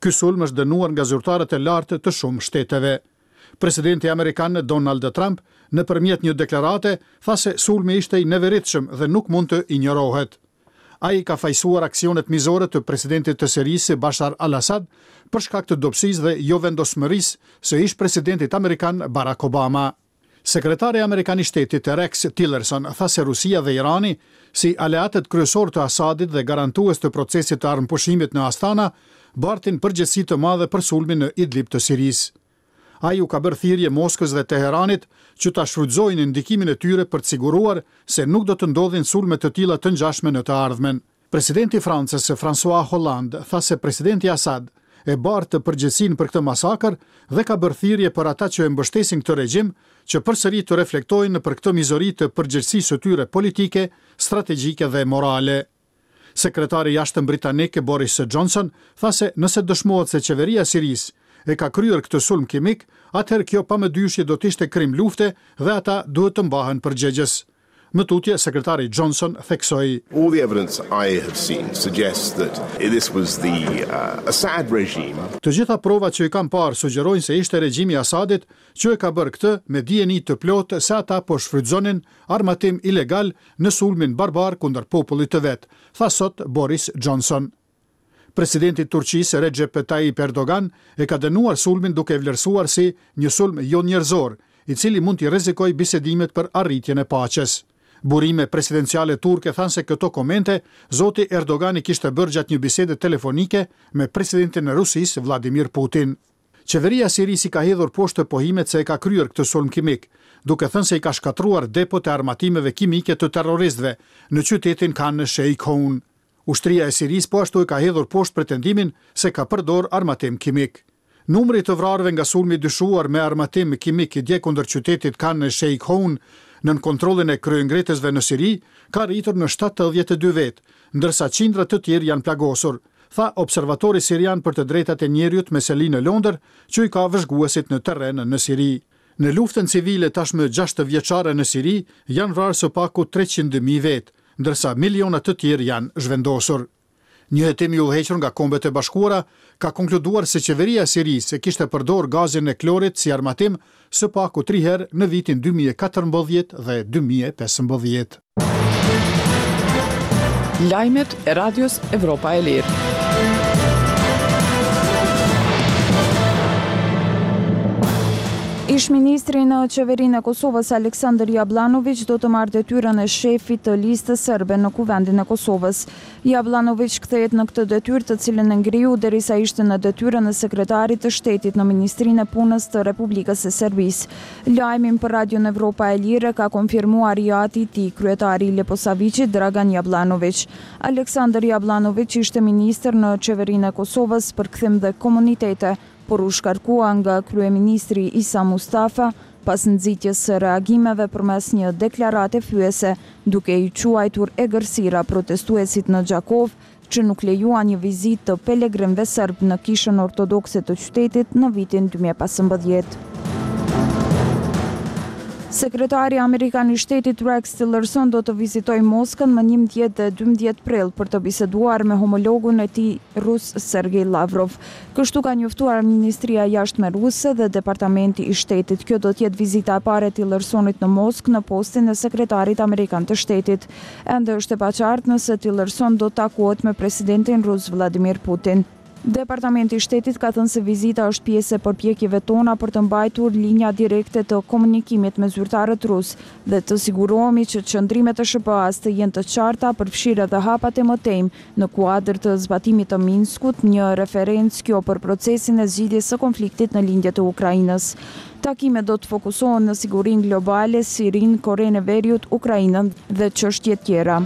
Ky sulm është dënuar nga zyrtarët e lartë të shumë shteteve. Presidenti amerikan Donald Trump nëpërmjet një deklarate tha se sulmi ishte i neveritshëm dhe nuk mund të injorohet. Ai ka fajsuar aksionet mizore të presidentit të Sirisë Bashar al-Assad për shkak të dobësisë dhe jo vendosmërisë së ish presidentit amerikan Barack Obama. Sekretari amerikan I shtetit Rex Tillerson tha se Rusia dhe Irani, si aleatët kryesor të Assadit dhe garantues të procesit të armëpushimit në Astana, bartin përgjegjësi të madhe për sulmin në Idlib të Sirisë. Ai u ka bërë thirrje Moskës dhe Teheranit që ta shfrytëzojnë ndikimin e tyre për të siguruar se nuk do të ndodhin sulme të tilla të ngjashme në të ardhmen. Presidenti I Francës François Hollande tha se presidenti Assad e bartë të përgjegjësinë për këtë masakër dhe ka bërë thirrje për ata që e mbështesin këtë regjim që përsëri të reflektojnë për këtë mizori të përgjegjësisë së tyre politike, strategjike dhe morale. Sekretari I jashtëm britanik Boris Johnson tha se nëse dëshmohet se qeveria e Sirisë e ka kryer këtë sulm kimik, atëherë kjo pamë-dyshje do të ishte krim lufte dhe ata duhet të mbahen përgjegjës. Më tutje, sekretari Johnson theksoi: All the evidence I have seen suggests that this was the Assad regime. Të gjitha provat që I kam parë sugjerojnë se ishte regjimi I Assadit që e ka bërë këtë me dijeni të plotë se ata po shfrytëzonin armatim ilegal në sulmin barbar kundër popullit të vet, tha sot Boris Johnson. Presidenti I Turqisë Recep Tayyip Erdogan e ka dënuar sulmin duke vlerësuar si një sulm jo njerëzor, I cili mund t'i rrezikojë bisedimet për arritjen e paqes. Burime presidenciale turke thanë se këto komente zoti Erdogani kishte bërë gjatë një bisede telefonike me presidentin e Rusisë Vladimir Putin. Qeveria e Sirisë ka hedhur poshtë pohimet se e ka kryer këtë sulm kimik, duke thënë se I ka shkatruar depot e armatimeve kimike të terroristëve në qytetin Khan Sheikhoun. Ushtria e Sirisë po ashtu e ka hedhur poshtë pretendimin se ka përdor armatim kimik. Numri të vrarëve nga sulmi dyshuar me armatim kimik I dje kundër qytetit Khan Sheikhoun nën kontrollin e kryengretësve në Siri ka rritur në 72 vet, ndërsa qindra të tjerë janë plagosur, tha observatori sirian për të drejtat e njerëzit Meseli në Londër, që I ka vëzhguesit në terren në Siri. Në luftën civile tashmë 6 vjeçare në Siri janë vrarë së paku 300.000 vet, ndërsa miliona të tjerë janë zhvendosur. Një hetim I udhëhequr nga Kombet e Bashkuara ka konkluduar se qeveria e Sirisë kishte përdor gazin e klorit si armatim së paku 3 herë në vitin 2014 dhe 2015. Lajmet e Radios Evropa e Lirë. Ish-ministri në qeverinë e Kosovës Aleksandar Jablanović do të marrë detyrën e shefit të listës serbe në Kuvendin e Kosovës. Jablanović kthehet në këtë detyrë të cilën e ngriu derisa ishte në detyrën e sekretarit të shtetit në Ministrinë e Punës të Republikës së Serbisë. Lajmin për Radion Evropa e Lirë ka konfirmuar I ati I tij, kryetari I Leposavicit Dragan Jablanović. Aleksandar Jablanović ishte ministër në qeverinë e Kosovës për kthim dhe komunitete, por u shkarkua nga kryeministri Isa Mustafa pas nxitjes së reagimeve përmes një deklarate fyese, duke I quajtur egërsira protestuesit në Gjakov, që nuk lejuan një vizitë të pelegrinëve serb në kishën ortodokse të qytetit në vitin 2015. Sekretari Amerikan I shtetit Rex Tillerson do të vizitojë Moskën më 11 dhe 12 prill për të biseduar me homologun e tij rus Sergej Lavrov. Kështu ka njoftuar Ministria e Jashtme ruse dhe Departamenti I shtetit. Kjo do të jetë vizita e parë e Tillersonit në Moskë në postin e sekretarit amerikan të shtetit. Ende është e paqartë nëse Tillerson do të takohet me presidentin rus Vladimir Putin. Departamenti I shtetit ka thënë se vizita është pjesë e përpjekjeve tona për të mbajtur linja direkte të komunikimit me zyrtarët rus dhe të sigurohemi që qëndrimet e SBA-s të jenë të qarta, përfshirë edhe hapat e mëtejmë në kuadër të zbatimit të Minskut, një referencë kjo për procesin e zgjidhjes së konfliktit në lindje të Ukrainës. Takimet do të fokusohen në sigurinë globale, Sirinë, Korenë e Veriut, Ukrainën dhe çështje tjera.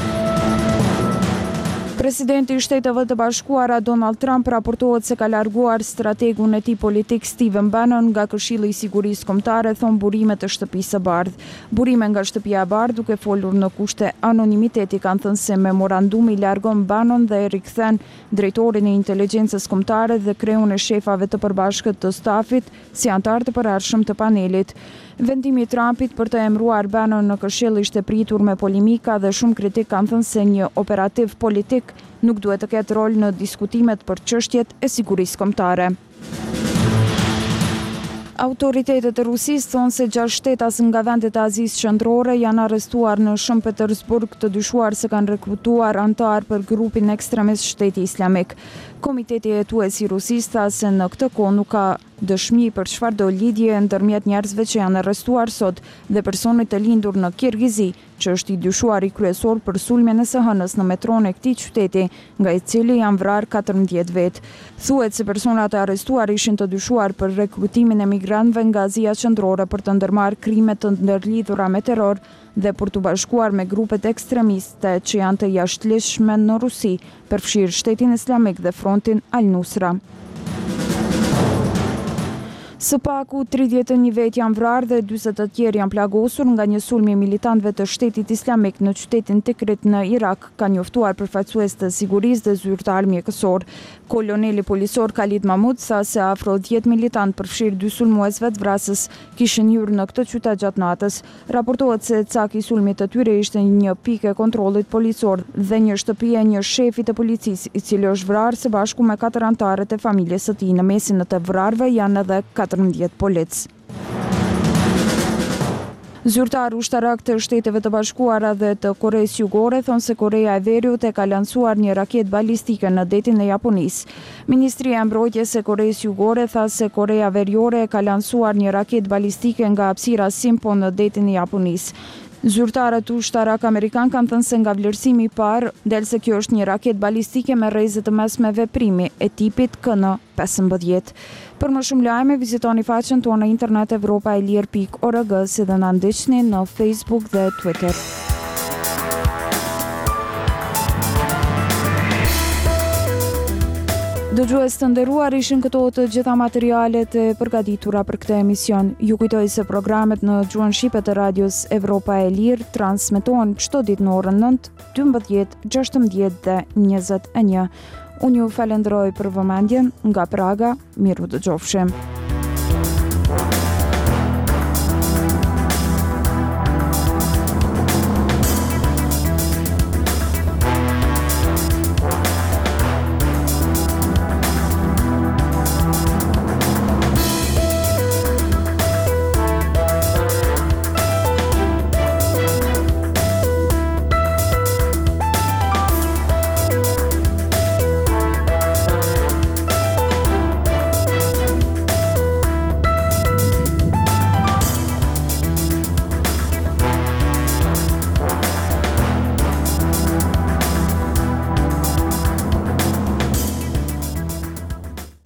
Presidenti I Shteteve të Bashkuara Donald Trump raportohet se ka larguar strategun e tij politik Stephen Bannon nga Këshilli I Sigurisë Kombëtare, thon burime të Shtëpisë së Bardhë. Burime nga Shtëpia e Bardhë, duke folur në kushte anonimiteti, kanë thënë se memorandumi largon Bannon dhe e rikthen drejtorin e inteligjencës kombëtare dhe kreun e shefave të përbashkët të stafit si antar të përhershëm të panelit. Vendimi I Trumpit për të emëruar Bannon në Këshill ishte pritur me polemika dhe shumë kritik kanë thënë se një operativ politik nuk duhet të ketë rol në diskutimet për çështjet e sigurisë kombëtare. Autoritetet e Rusisë thonë se 6 shtetas nga vendet e Azisë Qendrore janë arrestuar në Shën Petersburg të dyshuar se kanë rekrutuar antar për grupin ekstremist Shteti Islamik. Komiteti hetues i Rusisë tha se në këtë kohë nuk ka dëshmi për çfarëdo lidhje ndërmjet njerëzve që janë arrestuar sot dhe personit të lindur në Kirgizi, që është i dyshuar i kryesor për sulmen e së hënës në metron e këtij qyteti, nga i cili janë vrarë 14 vetë. Thuhet se personat e arrestuar ishin të dyshuar për rekrutimin e migrantëve nga Azia Qendrore për të ndërmarrë krime të ndërlidhura me terror dhe për të bashkuar me grupet ekstremiste që janë të jashtëligjshme në Rusi, përfshirë Shtetin Islamik dhe Frontin Al-Nusra. Së paku 31 vetë janë vrarë dhe 40 të tjerë janë plagosur nga një sulm i militantëve të Shtetit Islamik në qytetin Tikrit në Irak, ka njoftuar përfaqësues të sigurisë dhe zyrtar mjekësor. Koloneli policor Khalid Mahmud sa se afro 10 militantë përfshirë 2 sulmuesve të vrasës kishin hyrë në këtë qytet gjatë natës. Raportohet se caki i sulmit të tyre ishte një pikë e kontrollit policor dhe një shtëpi e një shefi të policisë, i cili është vrarë së bashku me 4 anëtarët e familjes së tij. Në mesin e të vrarëve janë edhe 14 polic. Zyrtar ushtarak të Shteteve të Bashkuara dhe të Koreas Jugore thonë se Korea e Veriut e ka lancuar një raketë balistike në detin e Japonisë. Ministria e Mbrojtjes e Koreas Jugore tha se Korea Veriore e ka lancuar një raketë balistike nga hapësira Simpo në detin e Japonisë. Zyrtarët ushtarak amerikan kanë thënë se nga vlerësimi i parë del se kjo është një raketë balistike me rrezë të mesme veprimi e tipit KN-15. Për më shumë lajme, vizitoni faqen tonë në internet evropaelir.org, si dhe na ndiqni në Facebook dhe Twitter. Dëgjues të nderuar, ishin këto të gjitha materialet e përgatitura për këtë emision. Ju kujtoj se programet në gjuhën shqipe të radios Evropa e Lirë transmetohen çdo ditë në orën 9, 12, 16 dhe 21. Unë ju falenderoj për vëmendjen nga Praga, miru dëgjofshim.